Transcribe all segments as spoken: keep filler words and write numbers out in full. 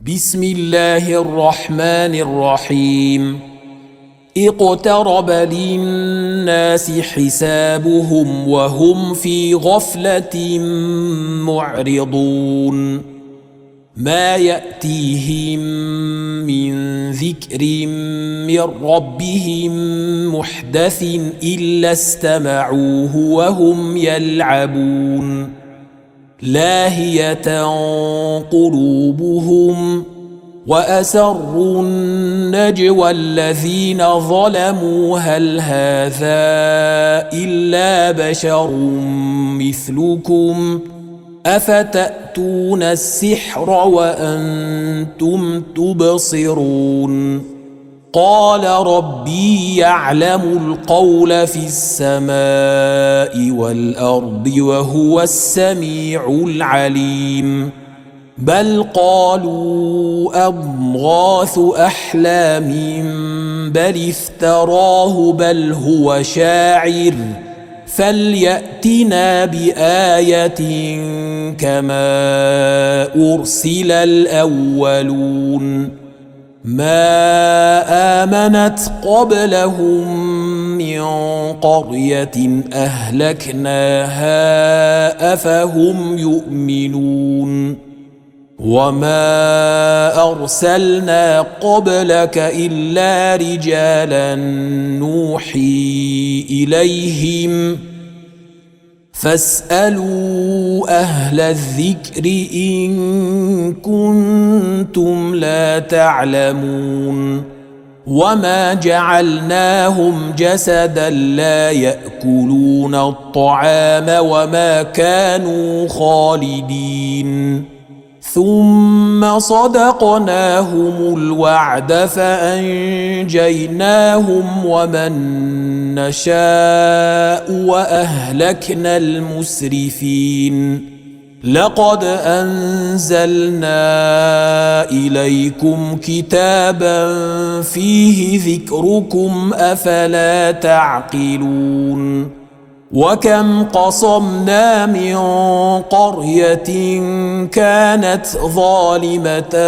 بسم الله الرحمن الرحيم اقترب للناس حسابهم وهم في غفلة معرضون ما يأتيهم من ذكر من ربهم محدث إلا استمعوه وهم يلعبون لاهية قلوبهم وأسروا النجوى الذين ظلموا هل هذا إلا بشر مثلكم أفتأتون السحر وأنتم تبصرون قال ربي يعلم القول في السماء والأرض وهو السميع العليم بل قالوا أضغاث أحلام بل افتراه بل هو شاعر فليأتنا بآية كما أرسل الأولون ما آمنت قبلهم من قرية أهلكناها أفهم يؤمنون وما أرسلنا قبلك إلا رجالا نوحي إليهم فاسألوا أهل الذكر إن كنتم لا تعلمون وما جعلناهم جسدا لا يأكلون الطعام وما كانوا خالدين ثم صدقناهم الوعد فأنجيناهم ومن نشاء وأهلكنا المسرفين لقد أنزلنا إليكم كتابا فيه ذكركم أفلا تعقلون وكم قصمنا من قرية كانت ظالمة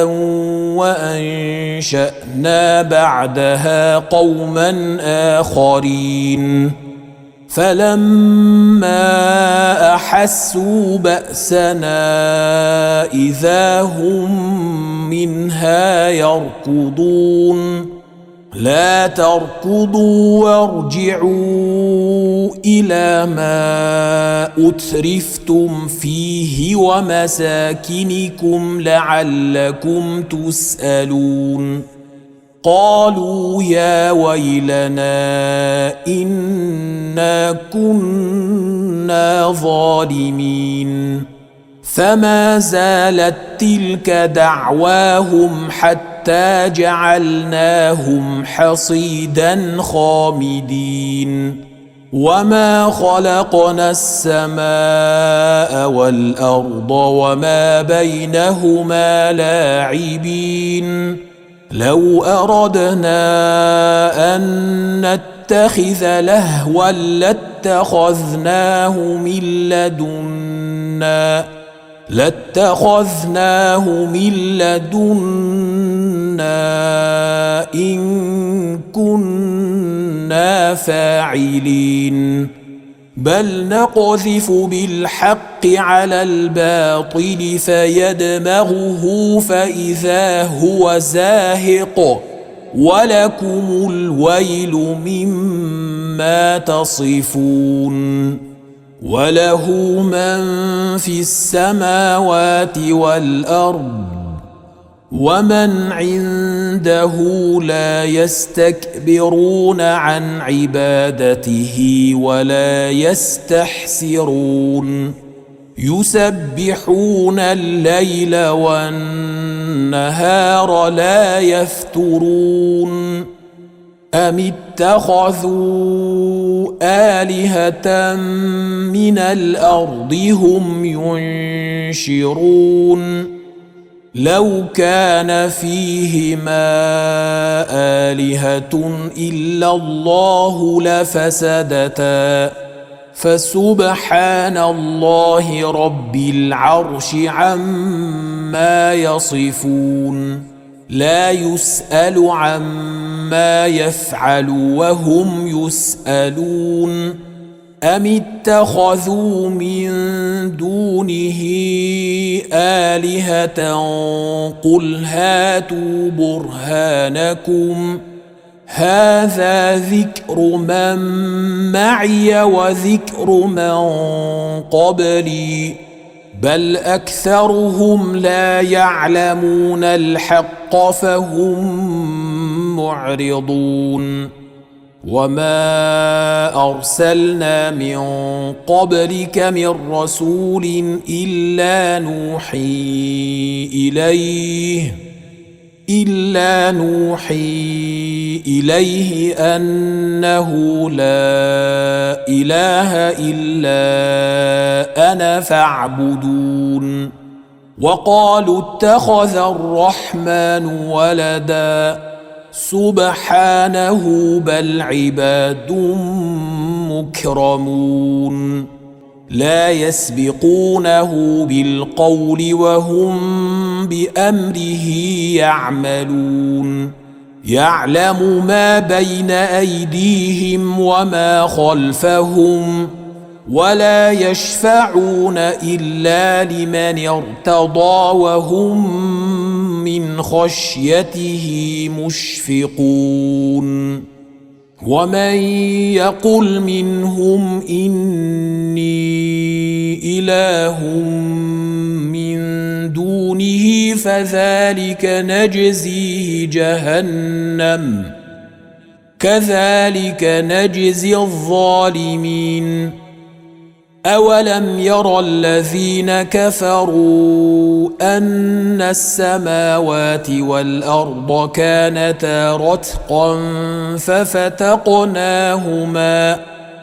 وأنشأنا بعدها قوما آخرين فلما أحسوا بأسنا إذا هم منها يركضون لا تركضوا وارجعوا إلى ما أترفتم فيه ومساكنكم لعلكم تسألون قالوا يا ويلنا إنا كنا ظالمين فما زالت تلك دعواهم حتى جعلناهم حصيدا خامدين وما خلقنا السماء والأرض وما بينهما لاعبين لو أردنا أن نتخذ لهوا لاتخذناه من لدنا لاتخذناه من لدنا إن كنا فاعلين بل نقذف بالحق على الباطل فيدمغه فإذا هو زاهق ولكم الويل مما تصفون وله من في السماوات والأرض ومن عنده لا يستكبرون عن عبادته ولا يستحسرون يسبحون الليل والنهار لا يفترون أم اتخذوا آلهة من الأرض هم ينشرون لو كان فيهما آلهة إلا الله لفسدتا فسبحان الله رب العرش عما يصفون لا يسأل عما يفعل وهم يسألون أم اتخذوا من دونه آلهة قل هاتوا برهانكم هذا ذكر من معي وذكر من قبلي بل أكثرهم لا يعلمون الحق فهم معرضون وما أرسلنا من قبلك من رسول إلا نوحي إليه إلا نوحي إليه أنه لا إله إلا أنا فاعبدون وقالوا اتخذ الرحمن ولدا سبحانه بل عباد مكرمون لا يسبقونه بالقول وهم بأمره يعملون يعلم ما بين أيديهم وما خلفهم ولا يشفعون إلا لمن ارتضى وهم من خشيته مشفقون ومن يقل منهم إني إله من دونه فذلك نجزيه جهنم كذلك نجزي الظالمين أولم ير الذين كفروا أن السماوات والأرض كانتا رتقا ففتقناهما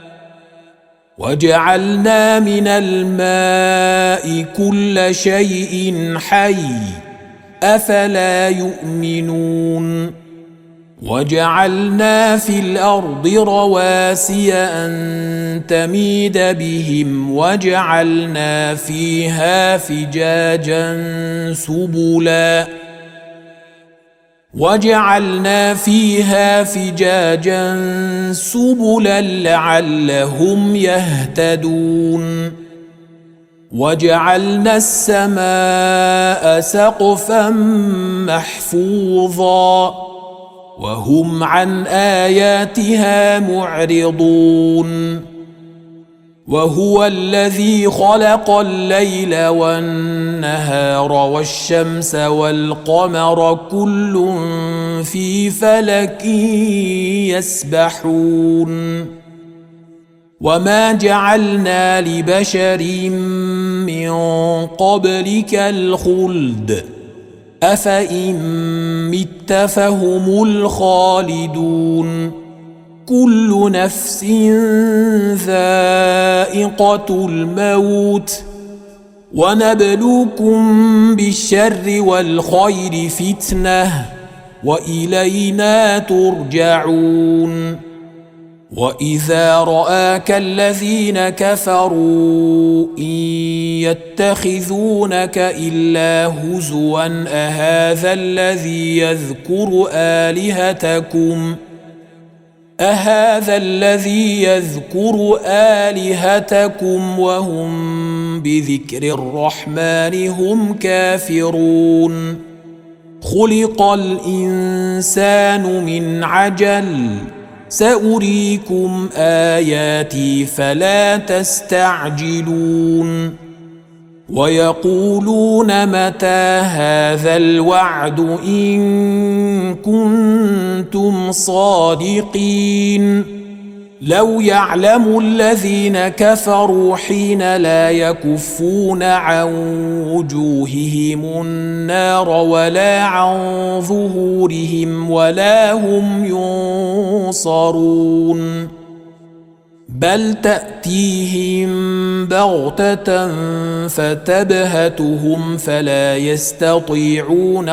وجعلنا من الماء كل شيء حي أفلا يؤمنون وجعلنا في الأرض رواسي أن تميد بهم وجعلنا فيها فجاجا سبلا وجعلنا فيها فجاجا سبلا لعلهم يهتدون وجعلنا السماء سقفا محفوظا وهم عن آياتها معرضون وهو الذي خلق الليل والنهار والشمس والقمر كل في فلك يسبحون وما جعلنا لبشر من قبلك الخلد أفإن مت فهم الخالدون كل نفس ذائقة الموت ونبلوكم بالشر والخير فتنة وإلينا ترجعون وإذا رآك الذين كفروا إن يتخذونك إلا هزوا أهذا الذي يذكر آلهتكم أهذا الذي يذكر آلهتكم وهم بذكر الرحمن هم كافرون خلق الإنسان من عجل سأريكم آياتي فلا تستعجلون ويقولون متى هذا الوعد إن كنتم صادقين لو يعلم الذين كفروا حين لا يكفون عن وجوههم النار ولا عن ظهورهم ولا هم ينصرون بل تأتيهم بغتة فتبهتهم فلا يستطيعون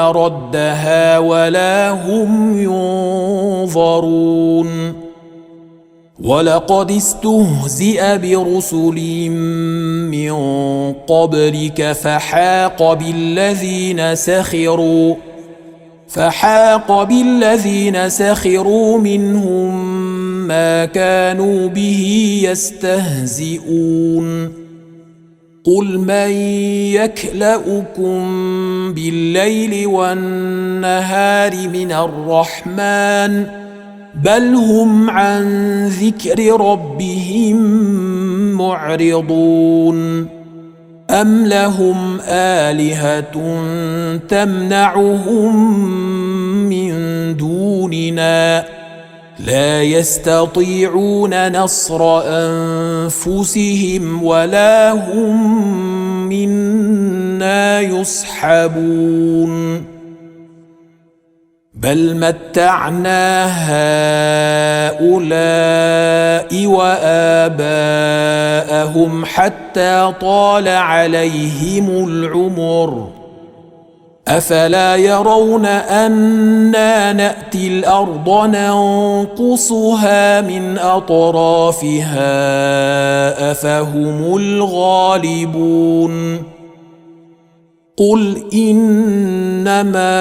ردها ولا هم ينظرون ولقد استهزئ برسل من قبلك فحاق بالذين سخروا فحاق بالذين سخروا منهم ما كانوا به يستهزئون قل من يكلؤكم بالليل والنهار من الرحمن بل هم عن ذكر ربهم معرضون أم لهم آلهة تمنعهم من دوننا لا يستطيعون نصر أنفسهم ولا هم منا يصحبون بل متعنا هؤلاء وآباءهم حتى طال عليهم العمر أفلا يرون أنا نأتي الأرض ننقصها من أطرافها أفهم الغالبون قل إنما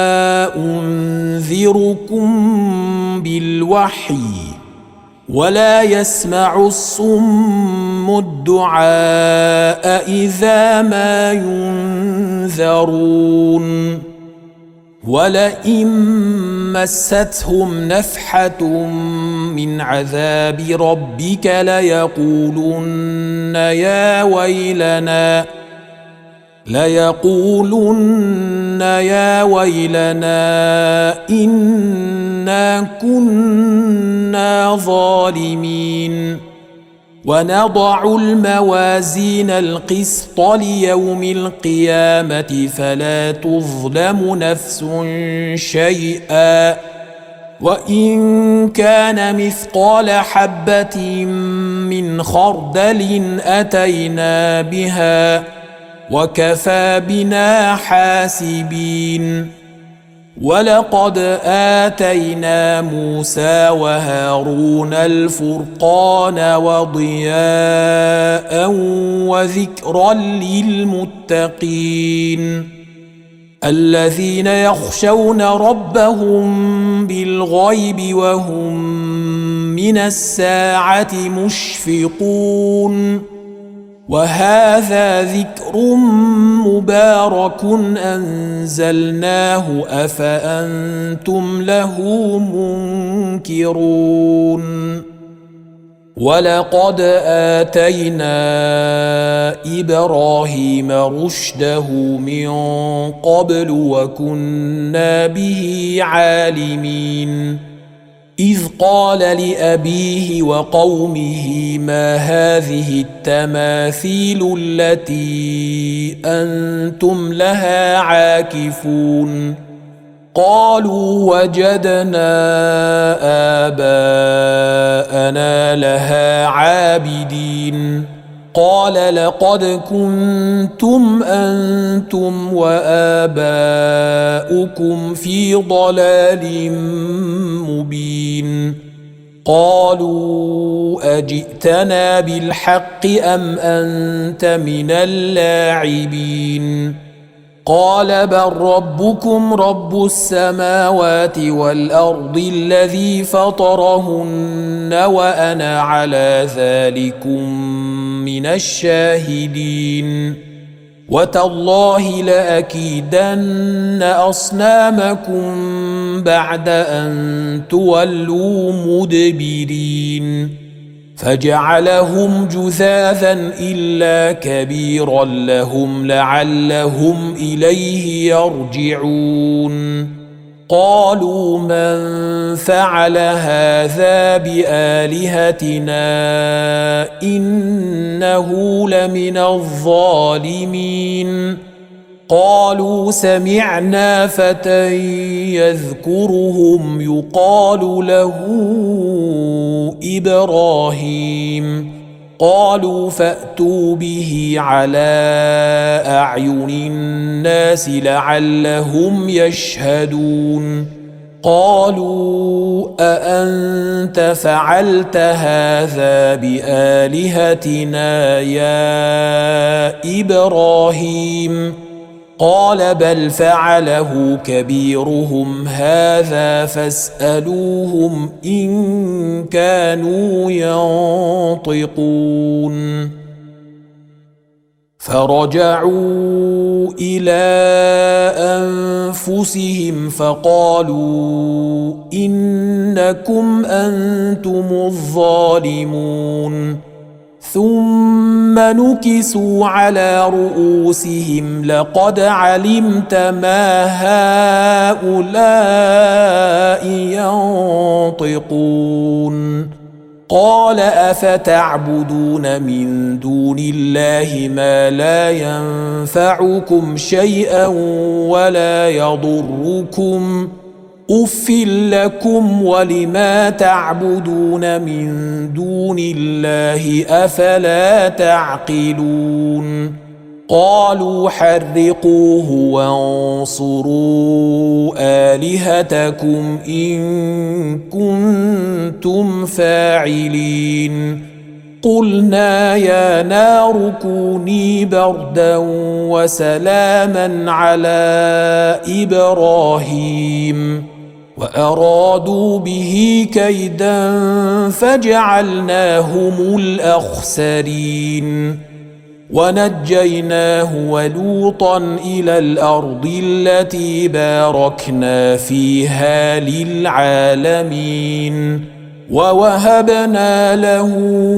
أنذركم بالوحي ولا يسمع الصم الدعاء إذا ما ينذرون ولئن مستهم نفحة من عذاب ربك ليقولن يا ويلنا ليقولن يا ويلنا إنا كنا ظالمين ونضع الموازين القسط ليوم القيامة فلا تظلم نفس شيئا وإن كان مثقال حبة من خردل أتينا بها وكفى بنا حاسبين ولقد آتينا موسى وهارون الفرقان وضياء وذكرا للمتقين الذين يخشون ربهم بالغيب وهم من الساعة مشفقون وهذا ذكر مبارك أنزلناه أفأنتم له منكرون ولقد آتينا إبراهيم رشده من قبل وكنا به عالمين إذ قال لأبيه وقومه ما هذه التماثيل التي أنتم لها عاكفون قالوا وجدنا آباءنا لها عابدين قال لقد كنتم أنتم وآباؤكم في ضلال مبين قالوا أجئتنا بالحق أم أنت من اللاعبين قال بل ربكم رب السماوات والأرض الذي فطرهن وأنا على ذلكم من الشاهدين وتالله لأكيدن أصنامكم بعد أن تولوا مدبرين فجعلهم جذاذا إلا كبيرا لهم لعلهم إليه يرجعون قالوا من فعل هذا بآلهتنا إنه لمن الظالمين قالوا سمعنا فتى يذكرهم يقال له إبراهيم قالوا فأتوا به على أعين الناس لعلهم يشهدون قالوا أأنت فعلت هذا بآلهتنا يا إبراهيم قال بل فعله كبيرهم هذا فاسألوهم إن كانوا ينطقون فرجعوا إلى أنفسهم فقالوا إنكم أنتم الظالمون ثم نكسوا على رؤوسهم لقد علمت ما هؤلاء ينطقون قال أفتعبدون من دون الله ما لا ينفعكم شيئا ولا يضركم أف لكم ولما تعبدون من دون الله أفلا تعقلون قالوا حرقوه وانصروا آلهتكم إن كنتم فاعلين قلنا يا نار كوني بردا وسلاما على إبراهيم وأرادوا به كيدا فجعلناهم الأخسرين ونجيناه ولوطا إلى الأرض التي باركنا فيها للعالمين ووهبنا له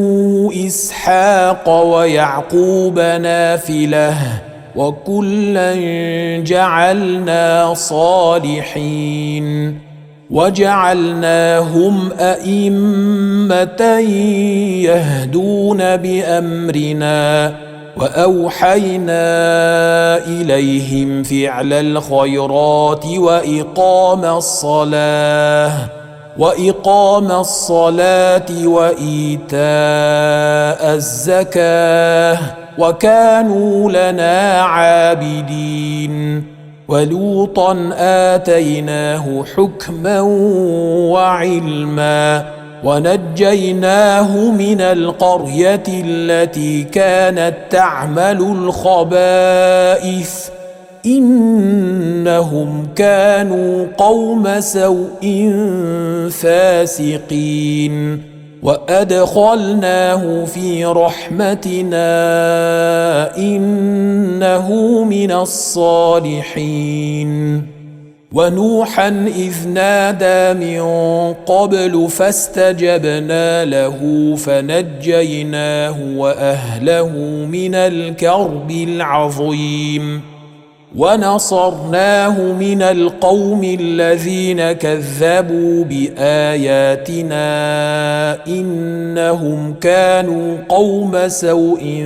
إسحاق ويعقوب نافلة وكلا جعلنا صالحين وجعلناهم أئمة يهدون بأمرنا وأوحينا إليهم فعل الخيرات وإقام الصلاة وإقام الصلاة وإيتاء الزكاة وكانوا لنا عابدين ولوطا آتيناه حكما وعلما ونجيناه من القرية التي كانت تعمل الخبائث إنهم كانوا قوم سوء فاسقين وأدخلناه في رحمتنا إنه من الصالحين ونوحا إذ نادى من قبل فاستجبنا له فنجيناه وأهله من الكرب العظيم ونصرناه من القوم الذين كذبوا بآياتنا إنهم كانوا قوم سوء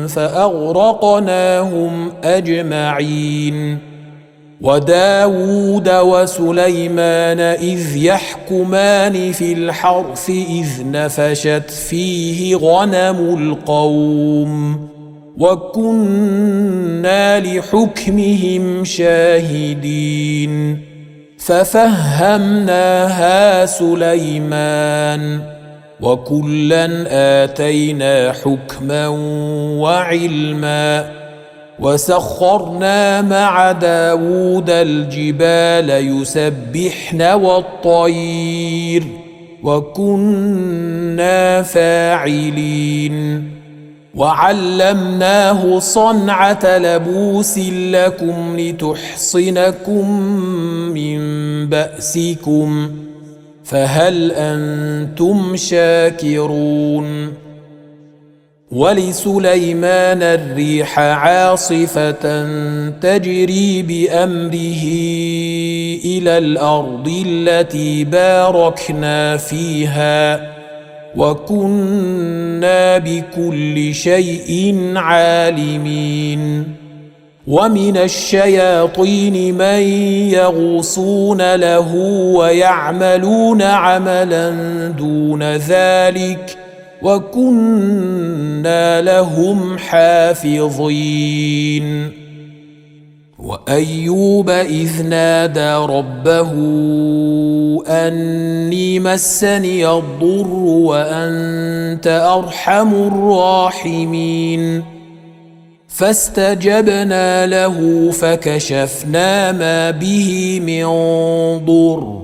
فأغرقناهم أجمعين وداود وسليمان إذ يحكمان في الحرث إذ نفشت فيه غنم القوم وكنا لحكمهم شاهدين ففهمناها سليمان وكلا آتينا حكما وعلما وسخرنا مع داود الجبال يسبحن والطير وكنا فاعلين وعلمناه صنعة لبوس لكم لتحصنكم من بأسكم فهل أنتم شاكرون ولسليمان الريح عاصفة تجري بأمره إلى الأرض التي باركنا فيها وكنا بكل شيء عالمين ومن الشياطين من يغوصون له ويعملون عملا دون ذلك وكنا لهم حافظين وأيوب إذ نادى ربه أني مسني الضر وأنت أرحم الراحمين فاستجبنا له فكشفنا ما به من ضر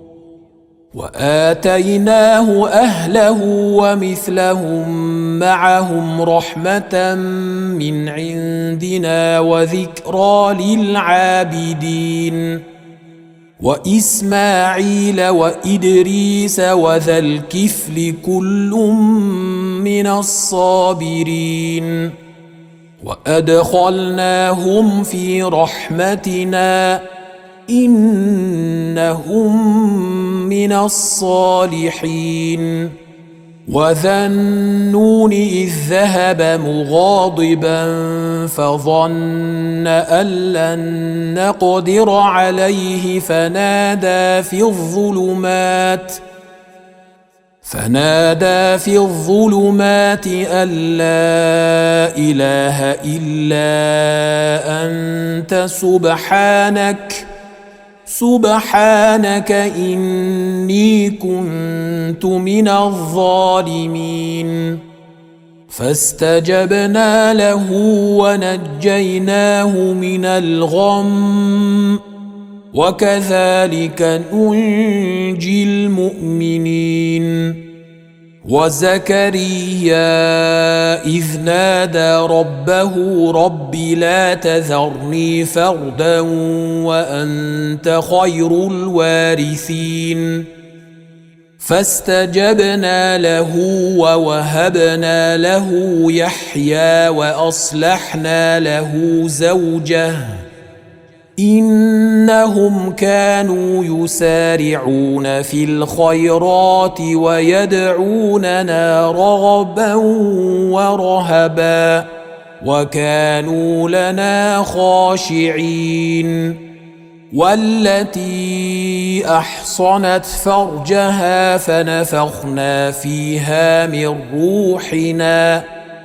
وآتيناه أهله ومثلهم معهم رحمة من عندنا وذكرى للعابدين وإسماعيل وإدريس وذا الكفل كل من الصابرين وأدخلناهم في رحمتنا إنهم من الصالحين وذا النون إذ ذهب مغاضبا فظن أن لن نقدر عليه فنادى في الظلمات فنادى في الظلمات أن لا إله إلا أنت سبحانك سبحانك إني كنت من الظالمين فاستجبنا له ونجيناه من الغم وكذلك ننجي المؤمنين وزكريا إذ نادى ربه رب لا تذرني فردا وأنت خير الوارثين فاستجبنا له ووهبنا له يحيى وأصلحنا له زوجه إنهم كانوا يسارعون في الخيرات ويدعوننا رغبا ورهبا وكانوا لنا خاشعين والتي أحصنت فرجها فنفخنا فيها من روحنا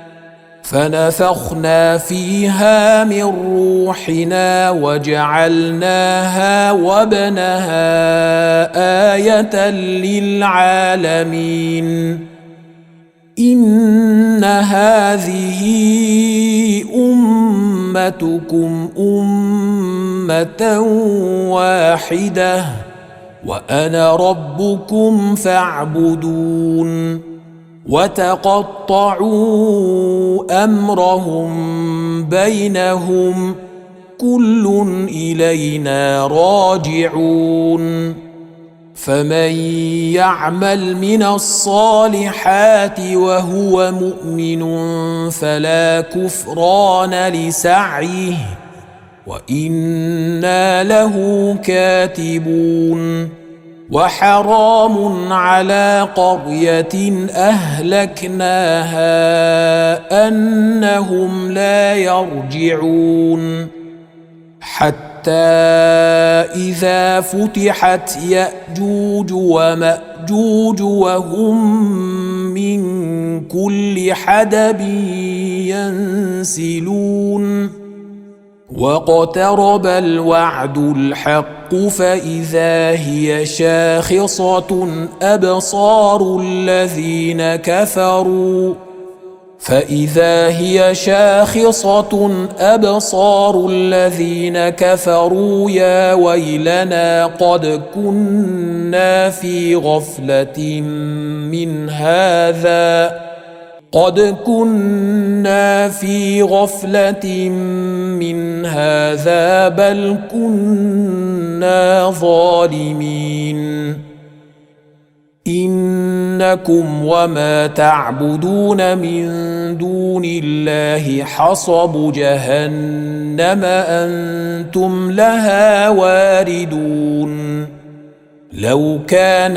فنفخنا فيها من روحنا وجعلناها وابنها آية للعالمين إن هذه أمتكم أمة واحدة وأنا ربكم فاعبدون وتقطعوا أمرهم بينهم كل إلينا راجعون فمن يعمل من الصالحات وهو مؤمن فلا كفران لسعيه وإنا له كاتبون وحرام على قرية أهلكناها أنهم لا يرجعون حتى إذا فتحت يأجوج ومأجوج وهم من كل حدب ينسلون واقترب الوعد الحق فإذا هي شاخصة أبصار الذين كفروا فإذا هي شاخصة أبصار الذين كفروا يا ويلنا قد كنا في غفلة من هذا قد كنا في غفلة من هذا بل كنا ظالمين إنكم وما تعبدون من دون الله حصب جهنم أنتم لها واردون لو كان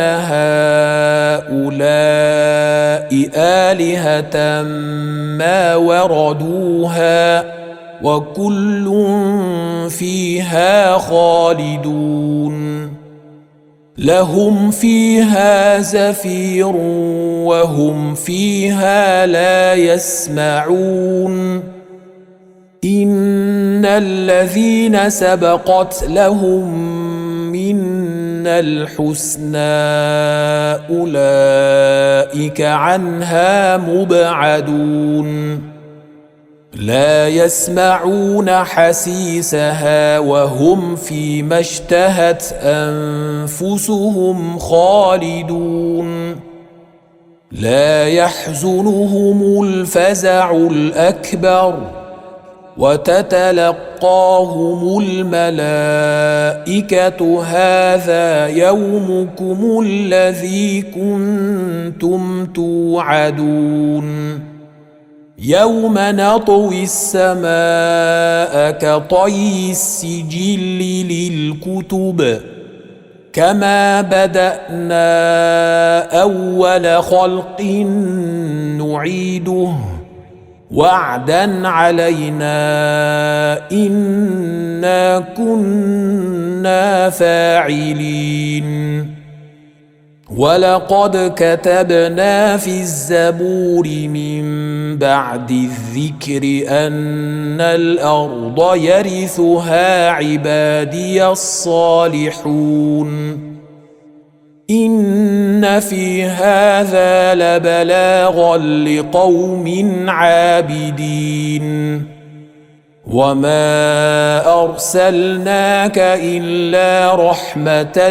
هؤلاء آلهة ما وردوها وكل فيها خالدون لهم فيها زفير وهم فيها لا يسمعون إن الذين سبقت لهم منا الحسنى أولئك عنها مبعدون لا يسمعون حسيسها وهم فيما اشتهت أنفسهم خالدون لا يحزنهم الفزع الأكبر وتتلقاهم الملائكة هذا يومكم الذي كنتم توعدون يوم نطوي السماء كطي السجل للكتب كما بدأنا أول خلق نعيده وعدا علينا إنا كنا فاعلين ولقد كتبنا في الزبور من بعد الذكر أن الأرض يرثها عبادي الصالحون إن في هذا لبلاغا لقوم عابدين وما أرسلناك إلا رحمة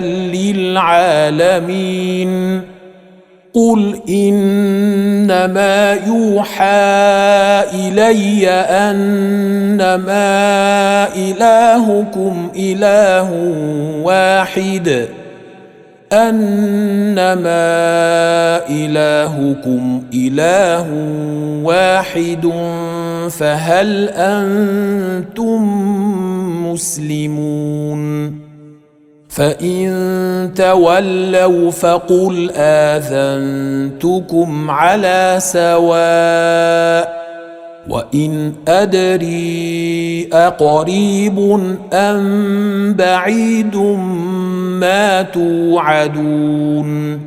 للعالمين قل إنما يوحى إلي أنما إلهكم إله واحد أنما إلهكم إله واحد فهل أنتم مسلمون فإن تولوا فقل آذنتكم على سواء وإن أدري أقريب أم بعيد ما توعدون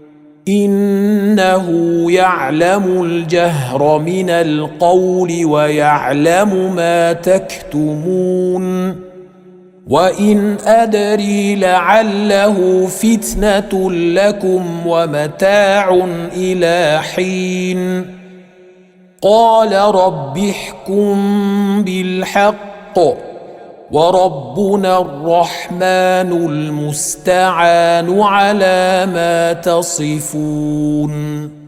إنه يعلم الجهر من القول ويعلم ما تكتمون وإن أدري لعله فتنة لكم ومتاع إلى حين قال رب احكم بالحق وربنا الرحمن المستعان على ما تصفون.